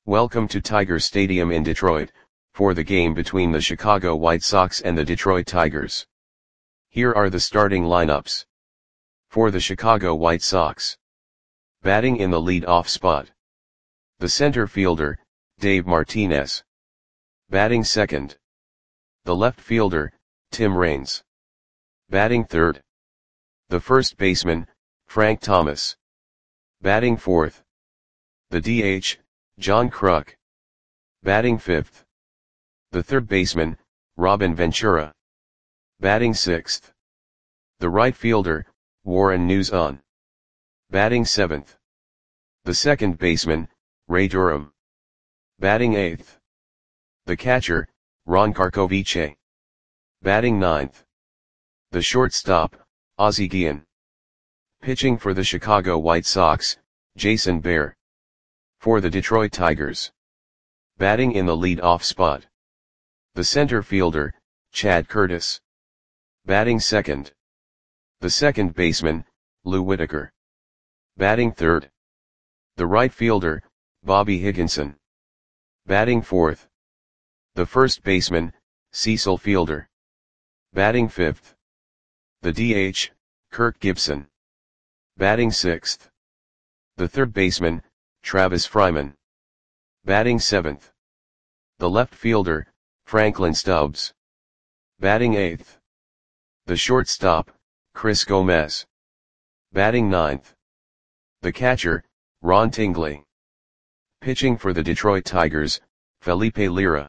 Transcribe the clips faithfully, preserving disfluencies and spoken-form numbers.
Welcome to Tiger Stadium in Detroit, for the game between the Chicago White Sox and the Detroit Tigers. Here are the starting lineups. For the Chicago White Sox. Batting in the lead-off spot. The center fielder, Dave Martinez. Batting second. The left fielder, Tim Raines. Batting third. The first baseman, Frank Thomas. Batting fourth. The D H, John Kruk. Batting fifth. The third baseman, Robin Ventura. Batting sixth. The right fielder, Warren Nuzan. Batting seventh. The second baseman, Ray Durham. Batting eighth. The catcher, Ron Karkovice. Batting ninth. The shortstop, Ozzie Guillen. Pitching for the Chicago White Sox, Jason Bear. For the Detroit Tigers. Batting in the lead-off spot. The center fielder, Chad Curtis. Batting second. The second baseman, Lou Whitaker. Batting third. The right fielder, Bobby Higginson. Batting fourth. The first baseman, Cecil Fielder. Batting fifth. The D H, Kirk Gibson. Batting sixth. The third baseman, Travis Fryman. Batting seventh. The left fielder, Franklin Stubbs. Batting eighth. The shortstop, Chris Gomez. Batting ninth. The catcher, Ron Tingley. Pitching for the Detroit Tigers, Felipe Lira.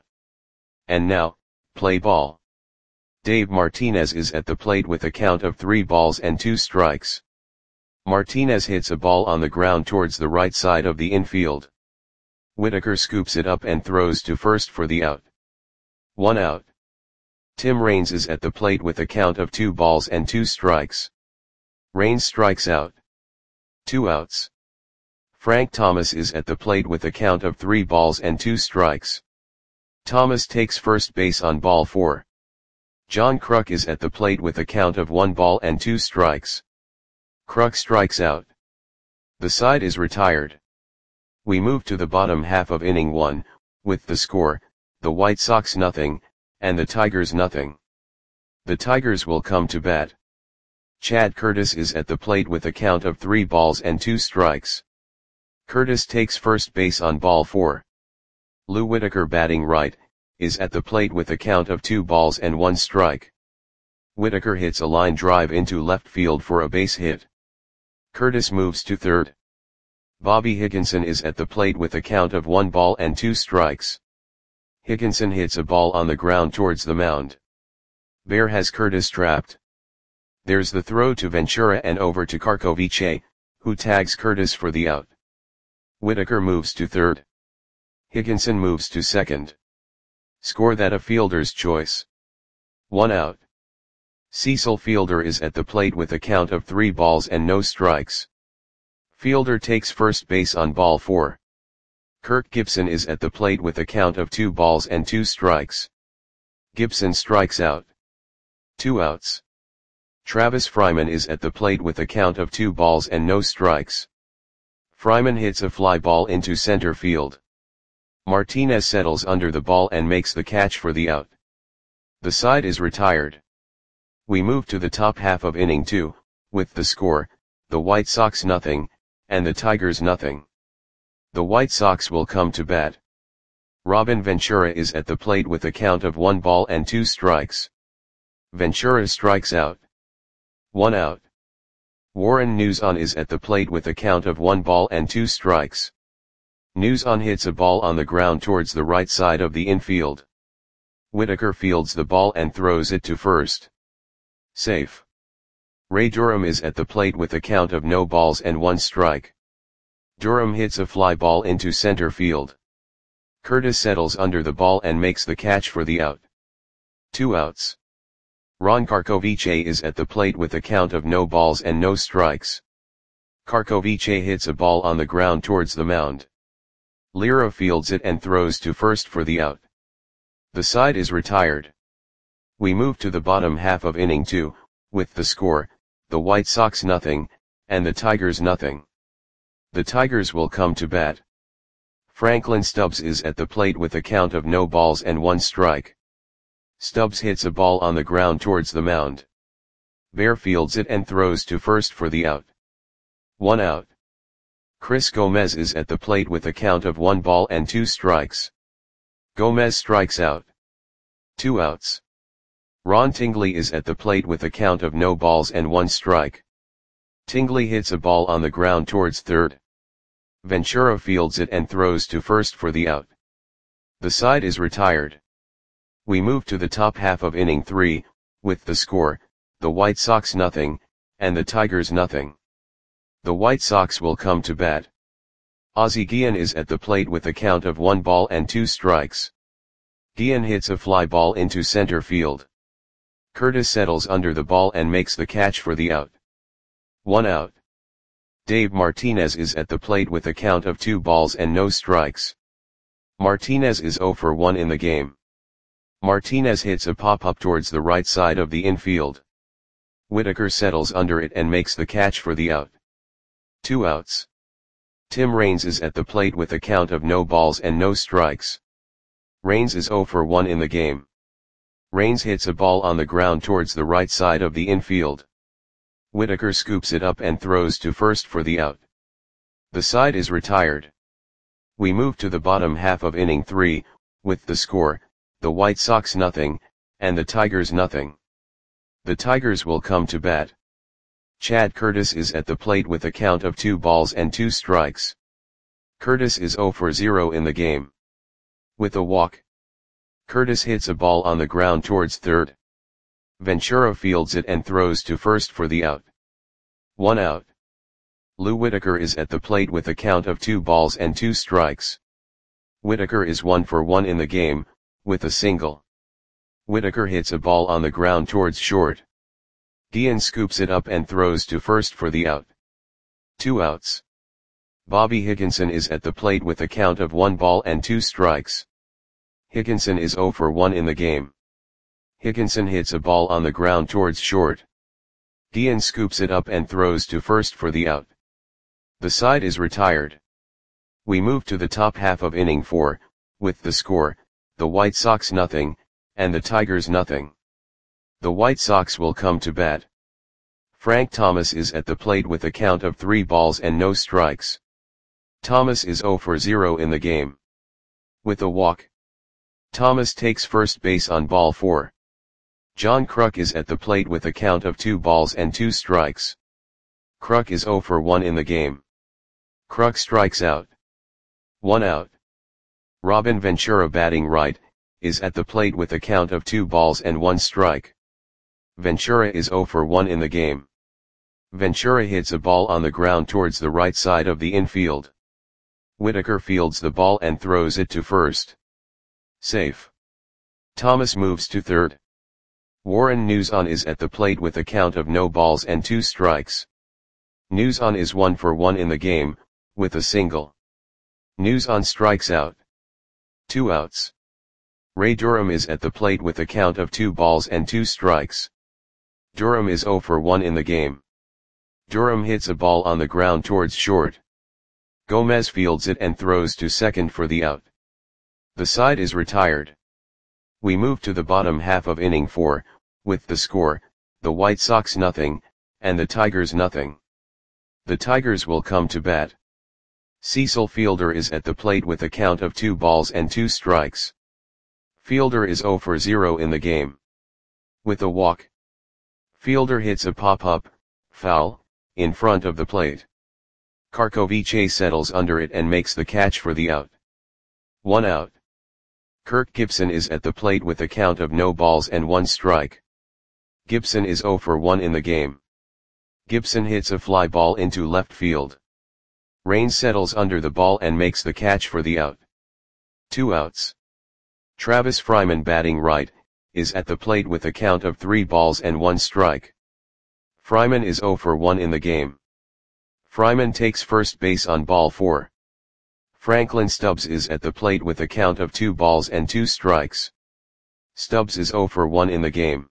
And now, play ball. Dave Martinez is at the plate with a count of three balls and two strikes. Martinez hits a ball on the ground towards the right side of the infield. Whitaker scoops it up and throws to first for the out. One out. Tim Raines is at the plate with a count of two balls and two strikes. Raines strikes out. Two outs. Frank Thomas is at the plate with a count of three balls and two strikes. Thomas takes first base on ball four. John Kruk is at the plate with a count of one ball and two strikes. Kruk strikes out. The side is retired. We move to the bottom half of inning one, with the score, the White Sox nothing, and the Tigers nothing. The Tigers will come to bat. Chad Curtis is at the plate with a count of three balls and two strikes. Curtis takes first base on ball four. Lou Whitaker, batting right, is at the plate with a count of two balls and one strike. Whitaker hits a line drive into left field for a base hit. Curtis moves to third. Bobby Higginson is at the plate with a count of one ball and two strikes. Higginson hits a ball on the ground towards the mound. Bear has Curtis trapped. There's the throw to Ventura and over to Karkovice, who tags Curtis for the out. Whitaker moves to third. Higginson moves to second. Score that a fielder's choice. One out. Cecil Fielder is at the plate with a count of three balls and no strikes. Fielder takes first base on ball four. Kirk Gibson is at the plate with a count of two balls and two strikes. Gibson strikes out. Two outs. Travis Fryman is at the plate with a count of two balls and no strikes. Fryman hits a fly ball into center field. Martinez settles under the ball and makes the catch for the out. The side is retired. We move to the top half of inning two, with the score, the White Sox nothing, and the Tigers nothing. The White Sox will come to bat. Robin Ventura is at the plate with a count of one ball and two strikes. Ventura strikes out. One out. Warren Nuzan is at the plate with a count of one ball and two strikes. Nuzan hits a ball on the ground towards the right side of the infield. Whitaker fields the ball and throws it to first. Safe. Ray Durham is at the plate with a count of no balls and one strike. Durham hits a fly ball into center field. Curtis settles under the ball and makes the catch for the out. Two outs. Ron Karkovice is at the plate with a count of no balls and no strikes. Karkovice hits a ball on the ground towards the mound. Lira fields it and throws to first for the out. The side is retired. We move to the bottom half of inning two, with the score, the White Sox nothing, and the Tigers nothing. The Tigers will come to bat. Franklin Stubbs is at the plate with a count of no balls and one strike. Stubbs hits a ball on the ground towards the mound. Bear fields it and throws to first for the out. One out. Chris Gomez is at the plate with a count of one ball and two strikes. Gomez strikes out. Two outs. Ron Tingley is at the plate with a count of no balls and one strike. Tingley hits a ball on the ground towards third. Ventura fields it and throws to first for the out. The side is retired. We move to the top half of inning three, with the score, the White Sox nothing, and the Tigers nothing. The White Sox will come to bat. Ozzie Guillen is at the plate with a count of one ball and two strikes. Guillen hits a fly ball into center field. Curtis settles under the ball and makes the catch for the out. One out. Dave Martinez is at the plate with a count of two balls and no strikes. Martinez is zero for one in the game. Martinez hits a pop-up towards the right side of the infield. Whitaker settles under it and makes the catch for the out. Two outs. Tim Raines is at the plate with a count of no balls and no strikes. Raines is zero for one in the game. Raines hits a ball on the ground towards the right side of the infield. Whitaker scoops it up and throws to first for the out. The side is retired. We move to the bottom half of inning three, with the score, the White Sox nothing, and the Tigers nothing. The Tigers will come to bat. Chad Curtis is at the plate with a count of two balls and two strikes. Curtis is zero for zero in the game. With a walk. Curtis hits a ball on the ground towards third. Ventura fields it and throws to first for the out. One out. Lou Whitaker is at the plate with a count of two balls and two strikes. Whitaker is one for one in the game, with a single. Whitaker hits a ball on the ground towards short. Guillen scoops it up and throws to first for the out. Two outs. Bobby Higginson is at the plate with a count of one ball and two strikes. Higginson is zero for one in the game. Higginson hits a ball on the ground towards short. Guillen scoops it up and throws to first for the out. The side is retired. We move to the top half of inning four, with the score, the White Sox nothing, and the Tigers nothing. The White Sox will come to bat. Frank Thomas is at the plate with a count of three balls and no strikes. Thomas is zero for zero in the game. With a walk. Thomas takes first base on ball four. John Kruk is at the plate with a count of two balls and two strikes. Kruk is zero for one in the game. Kruk strikes out. One out. Robin Ventura, batting right, is at the plate with a count of two balls and one strike. Ventura is zero for one in the game. Ventura hits a ball on the ground towards the right side of the infield. Whitaker fields the ball and throws it to first. Safe. Thomas moves to third. Warren Newson is at the plate with a count of no balls and two strikes. Newson is one for one in the game, with a single. Newson strikes out. Two outs. Ray Durham is at the plate with a count of two balls and two strikes. Durham is zero for one in the game. Durham hits a ball on the ground towards short. Gomez fields it and throws to second for the out. The side is retired. We move to the bottom half of inning four, with the score, the White Sox nothing, and the Tigers nothing. The Tigers will come to bat. Cecil Fielder is at the plate with a count of two balls and two strikes. Fielder is zero for zero in the game. With a walk. Fielder hits a pop-up, foul, in front of the plate. Karkovice settles under it and makes the catch for the out. One out. Kirk Gibson is at the plate with a count of no balls and one strike. Gibson is zero for one in the game. Gibson hits a fly ball into left field. Raines settles under the ball and makes the catch for the out. Two outs. Travis Fryman, batting right, is at the plate with a count of three balls and one strike. Fryman is zero for one in the game. Fryman takes first base on ball four. Franklin Stubbs is at the plate with a count of two balls and two strikes. Stubbs is zero for one in the game.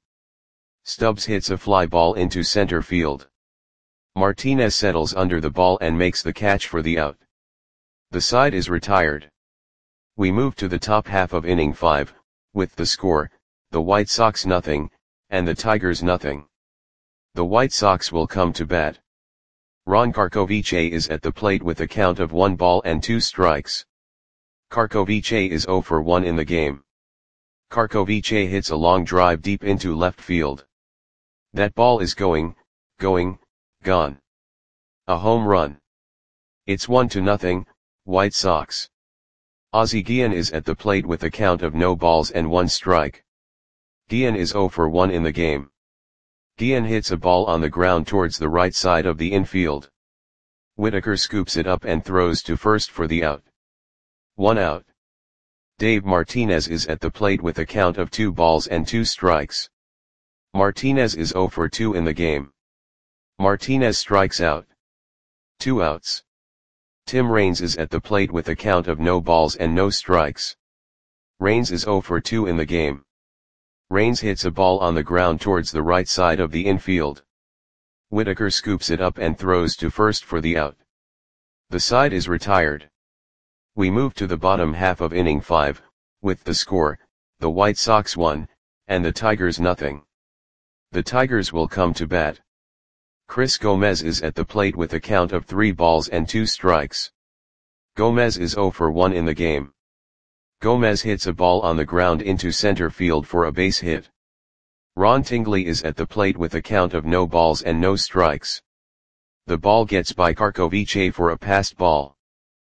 Stubbs hits a fly ball into center field. Martinez settles under the ball and makes the catch for the out. The side is retired. We move to the top half of inning five, with the score, the White Sox nothing, and the Tigers nothing. The White Sox will come to bat. Ron Karkovice is at the plate with a count of one ball and two strikes. Karkovice is zero for one in the game. Karkovice hits a long drive deep into left field. That ball is going, going, gone. A home run. It's one to nothing, White Sox. Ozzie Guillen is at the plate with a count of no balls and one strike. Guillen is zero for one in the game. Guillen hits a ball on the ground towards the right side of the infield. Whitaker scoops it up and throws to first for the out. One out. Dave Martinez is at the plate with a count of two balls and two strikes. Martinez is zero for two in the game. Martinez strikes out. Two outs. Tim Raines is at the plate with a count of no balls and no strikes. Raines is zero for two in the game. Raines hits a ball on the ground towards the right side of the infield. Whitaker scoops it up and throws to first for the out. The side is retired. We move to the bottom half of inning five, with the score, the White Sox one, and the Tigers nothing. The Tigers will come to bat. Chris Gomez is at the plate with a count of three balls and two strikes. Gomez is zero for one in the game. Gomez hits a ball on the ground into center field for a base hit. Ron Tingley is at the plate with a count of no balls and no strikes. The ball gets by Karkovice for a passed ball.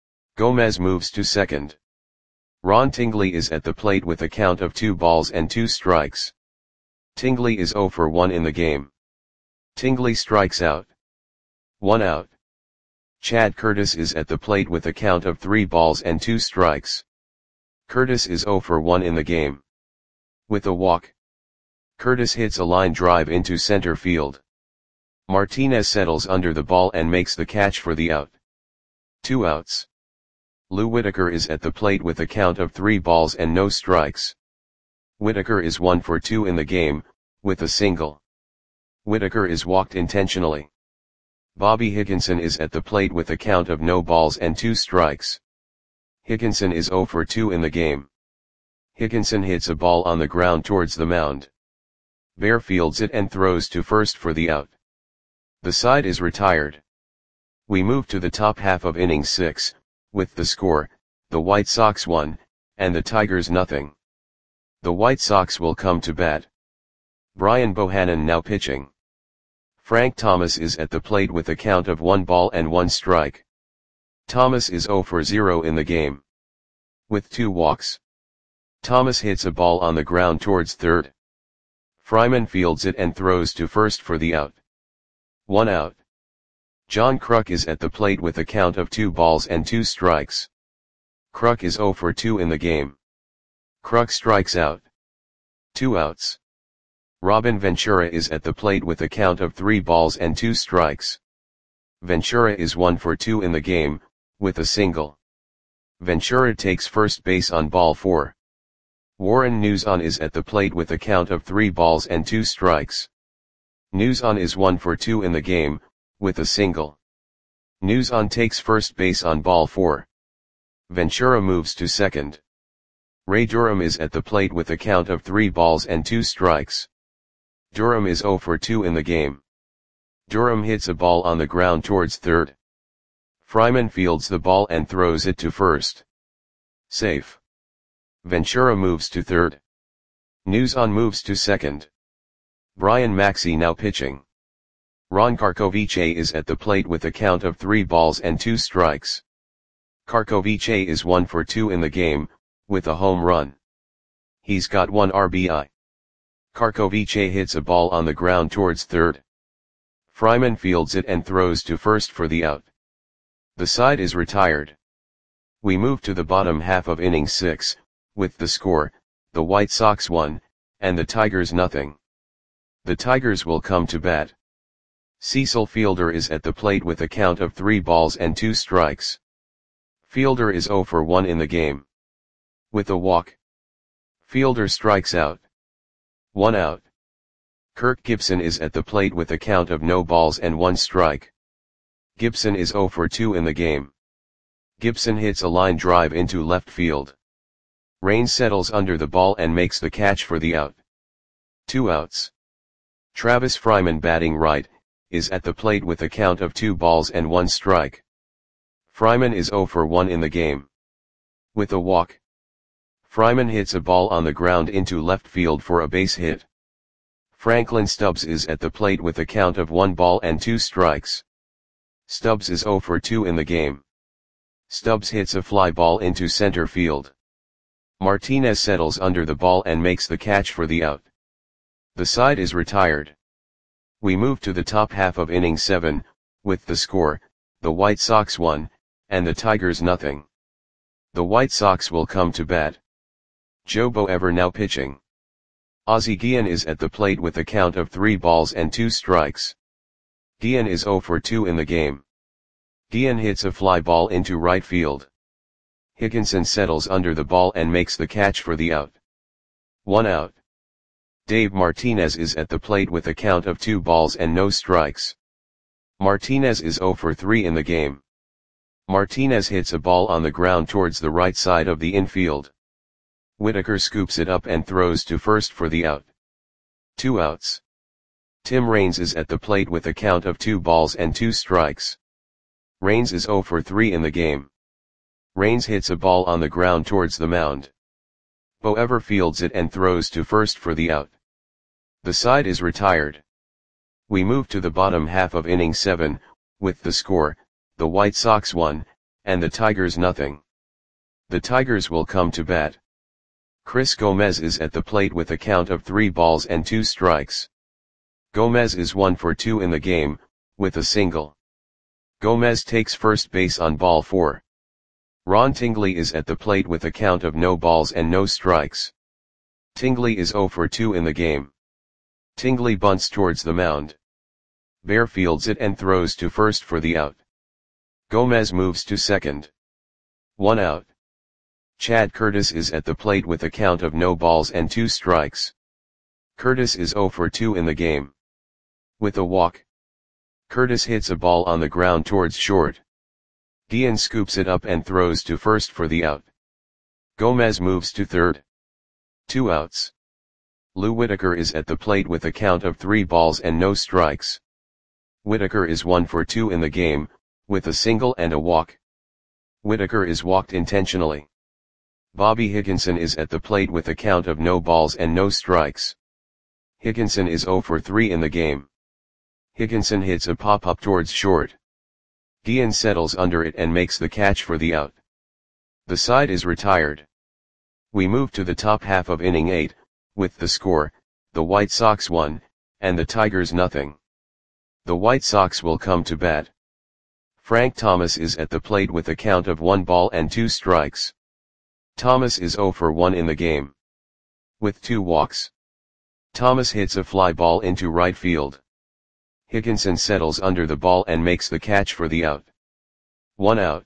Gomez moves to second. Ron Tingley is at the plate with a count of two balls and two strikes. Tingley is zero for one in the game. Tingley strikes out. One out. Chad Curtis is at the plate with a count of three balls and two strikes. Curtis is zero for one in the game. With a walk. Curtis hits a line drive into center field. Martinez settles under the ball and makes the catch for the out. Two outs. Lou Whitaker is at the plate with a count of three balls and no strikes. Whitaker is one for two in the game, with a single. Whitaker is walked intentionally. Bobby Higginson is at the plate with a count of no balls and two strikes. Higginson is zero for two in the game. Higginson hits a ball on the ground towards the mound. Bear fields it and throws to first for the out. The side is retired. We move to the top half of inning six, with the score, the White Sox one, and the Tigers nothing. The White Sox will come to bat. Brian Bohannon now pitching. Frank Thomas is at the plate with a count of one ball and one strike. Thomas is zero for zero in the game. With two walks. Thomas hits a ball on the ground towards third. Fryman fields it and throws to first for the out. One out. John Kruk is at the plate with a count of two balls and two strikes. Kruk is zero for two in the game. Kruk strikes out. Two outs. Robin Ventura is at the plate with a count of three balls and two strikes. Ventura is one for two in the game, with a single. Ventura takes first base on ball four. Warren Newson is at the plate with a count of three balls and two strikes. Newson is one for two in the game, with a single. Newson takes first base on ball four. Ventura moves to second. Ray Durham is at the plate with a count of three balls and two strikes. Durham is zero for two in the game. Durham hits a ball on the ground towards third. Fryman fields the ball and throws it to first. Safe. Ventura moves to third. Newson moves to second. Brian Maxey now pitching. Ron Karkovice is at the plate with a count of three balls and two strikes. Karkovice is one for two in the game, with a home run. He's got one R B I. Karkovice hits a ball on the ground towards third. Fryman fields it and throws to first for the out. The side is retired. We move to the bottom half of inning six, with the score, the White Sox one, and the Tigers nothing. The Tigers will come to bat. Cecil Fielder is at the plate with a count of three balls and two strikes. Fielder is zero for one in the game. With a walk. Fielder strikes out. One out. Kirk Gibson is at the plate with a count of no balls and one strike. Gibson is zero for two in the game. Gibson hits a line drive into left field. Raines settles under the ball and makes the catch for the out. Two outs. Travis Fryman, batting right, is at the plate with a count of two balls and one strike. Fryman is oh for one in the game. With a walk, Fryman hits a ball on the ground into left field for a base hit. Franklin Stubbs is at the plate with a count of one ball and two strikes. Stubbs is oh for two in the game. Stubbs hits a fly ball into center field. Martinez settles under the ball and makes the catch for the out. The side is retired. We move to the top half of inning seven, with the score, the White Sox one, and the Tigers nothing. The White Sox will come to bat. Joe Boever now pitching. Ozzie Guillen is at the plate with a count of three balls and two strikes. Guillen is oh for two in the game. Guillen hits a fly ball into right field. Higginson settles under the ball and makes the catch for the out. One out. Dave Martinez is at the plate with a count of two balls and no strikes. Martinez is oh for three in the game. Martinez hits a ball on the ground towards the right side of the infield. Whitaker scoops it up and throws to first for the out. Two outs. Tim Raines is at the plate with a count of two balls and two strikes. Raines is oh for three in the game. Raines hits a ball on the ground towards the mound. Boever fields it and throws to first for the out. The side is retired. We move to the bottom half of inning seven, with the score, the White Sox one, and the Tigers nothing. The Tigers will come to bat. Chris Gomez is at the plate with a count of three balls and two strikes. Gomez is one for two in the game, with a single. Gomez takes first base on ball four. Ron Tingley is at the plate with a count of no balls and no strikes. Tingley is oh for two in the game. Tingley bunts towards the mound. Bear fields it and throws to first for the out. Gomez moves to second. One out. Chad Curtis is at the plate with a count of no balls and two strikes. Curtis is oh for two in the game. With a walk, Curtis hits a ball on the ground towards short. Guillen scoops it up and throws to first for the out. Gomez moves to third. Two outs. Lou Whitaker is at the plate with a count of three balls and no strikes. Whitaker is one for two in the game, with a single and a walk. Whitaker is walked intentionally. Bobby Higginson is at the plate with a count of no balls and no strikes. Higginson is oh for three in the game. Higginson hits a pop-up towards short. Guillen settles under it and makes the catch for the out. The side is retired. We move to the top half of inning eight, with the score, the White Sox one, and the Tigers nothing. The White Sox will come to bat. Frank Thomas is at the plate with a count of one ball and two strikes. Thomas is oh for one in the game. With two walks, Thomas hits a fly ball into right field. Higginson settles under the ball and makes the catch for the out. One out.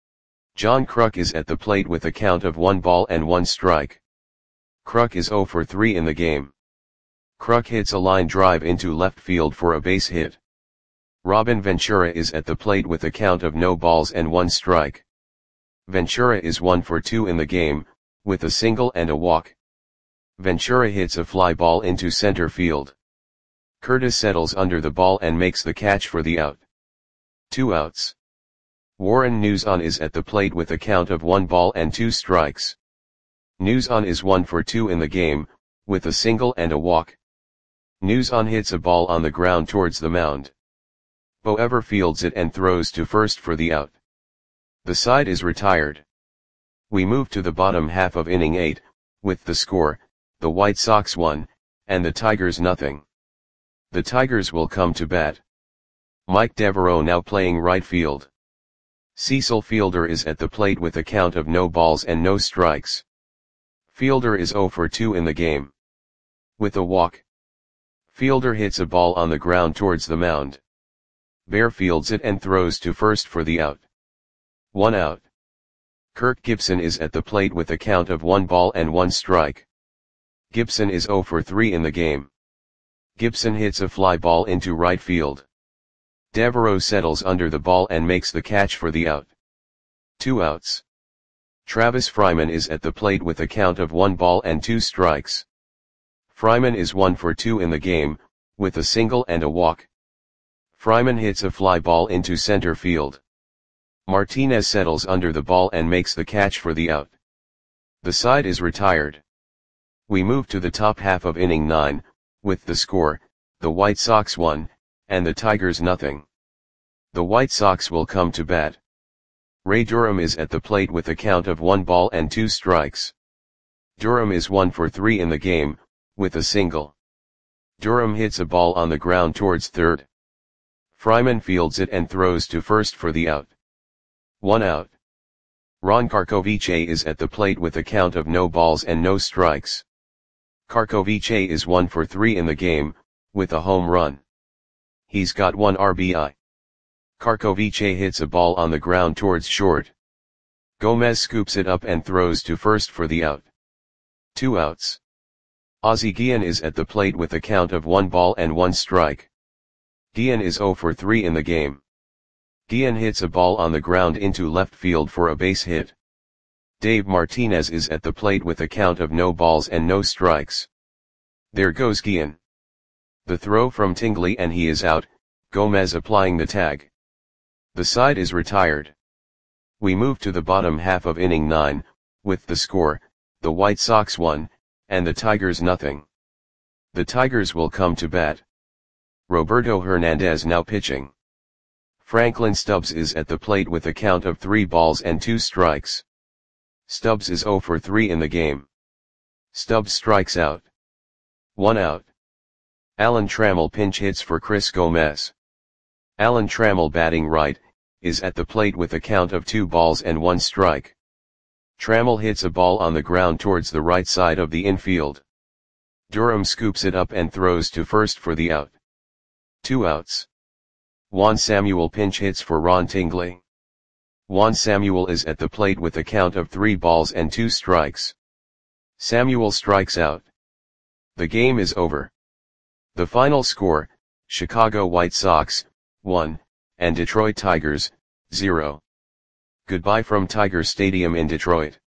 John Kruk is at the plate with a count of one ball and one strike. Kruk is oh for three in the game. Kruk hits a line drive into left field for a base hit. Robin Ventura is at the plate with a count of no balls and one strike. Ventura is one for two in the game, with a single and a walk. Ventura hits a fly ball into center field. Curtis settles under the ball and makes the catch for the out. Two outs. Warren Newson is at the plate with a count of one ball and two strikes. Newson is one for two in the game, with a single and a walk. Newson hits a ball on the ground towards the mound. Boever fields it and throws to first for the out. The side is retired. We move to the bottom half of inning eight, with the score, the White Sox one, and the Tigers nothing. The Tigers will come to bat. Mike Devereaux now playing right field. Cecil Fielder is at the plate with a count of no balls and no strikes. Fielder is oh for two in the game. With a walk, Fielder hits a ball on the ground towards the mound. Bear fields it and throws to first for the out. One out. Kirk Gibson is at the plate with a count of one ball and one strike. Gibson is oh for three in the game. Gibson hits a fly ball into right field. Devereaux settles under the ball and makes the catch for the out. Two outs. Travis Fryman is at the plate with a count of one ball and two strikes. Fryman is one for two in the game, with a single and a walk. Fryman hits a fly ball into center field. Martinez settles under the ball and makes the catch for the out. The side is retired. We move to the top half of inning nine, with the score, the White Sox one, and the Tigers nothing. The White Sox will come to bat. Ray Durham is at the plate with a count of one ball and two strikes. Durham is one for three in the game, with a single. Durham hits a ball on the ground towards third. Fryman fields it and throws to first for the out. One out. Ron Karkovice is at the plate with a count of no balls and no strikes. Karkovice is one for three in the game, with a home run. He's got one R B I. Karkovice hits a ball on the ground towards short. Gomez scoops it up and throws to first for the out. Two outs. Ozzie Guillen is at the plate with a count of one ball and one strike. Guillen is zero for three in the game. Guillen hits a ball on the ground into left field for a base hit. Dave Martinez is at the plate with a count of no balls and no strikes. There goes Guillen. The throw from Tingley and he is out, Gomez applying the tag. The side is retired. We move to the bottom half of inning nine, with the score, the White Sox one, and the Tigers nothing. The Tigers will come to bat. Roberto Hernandez now pitching. Franklin Stubbs is at the plate with a count of three balls and two strikes. Stubbs is zero for three in the game. Stubbs strikes out. One out. Alan Trammell pinch hits for Chris Gomez. Alan Trammell, batting right, is at the plate with a count of two balls and one strike. Trammell hits a ball on the ground towards the right side of the infield. Durham scoops it up and throws to first for the out. Two outs. Juan Samuel pinch hits for Ron Tingley. Juan Samuel is at the plate with a count of three balls and two strikes. Samuel strikes out. The game is over. The final score, Chicago White Sox, one, and Detroit Tigers, zero. Goodbye from Tiger Stadium in Detroit.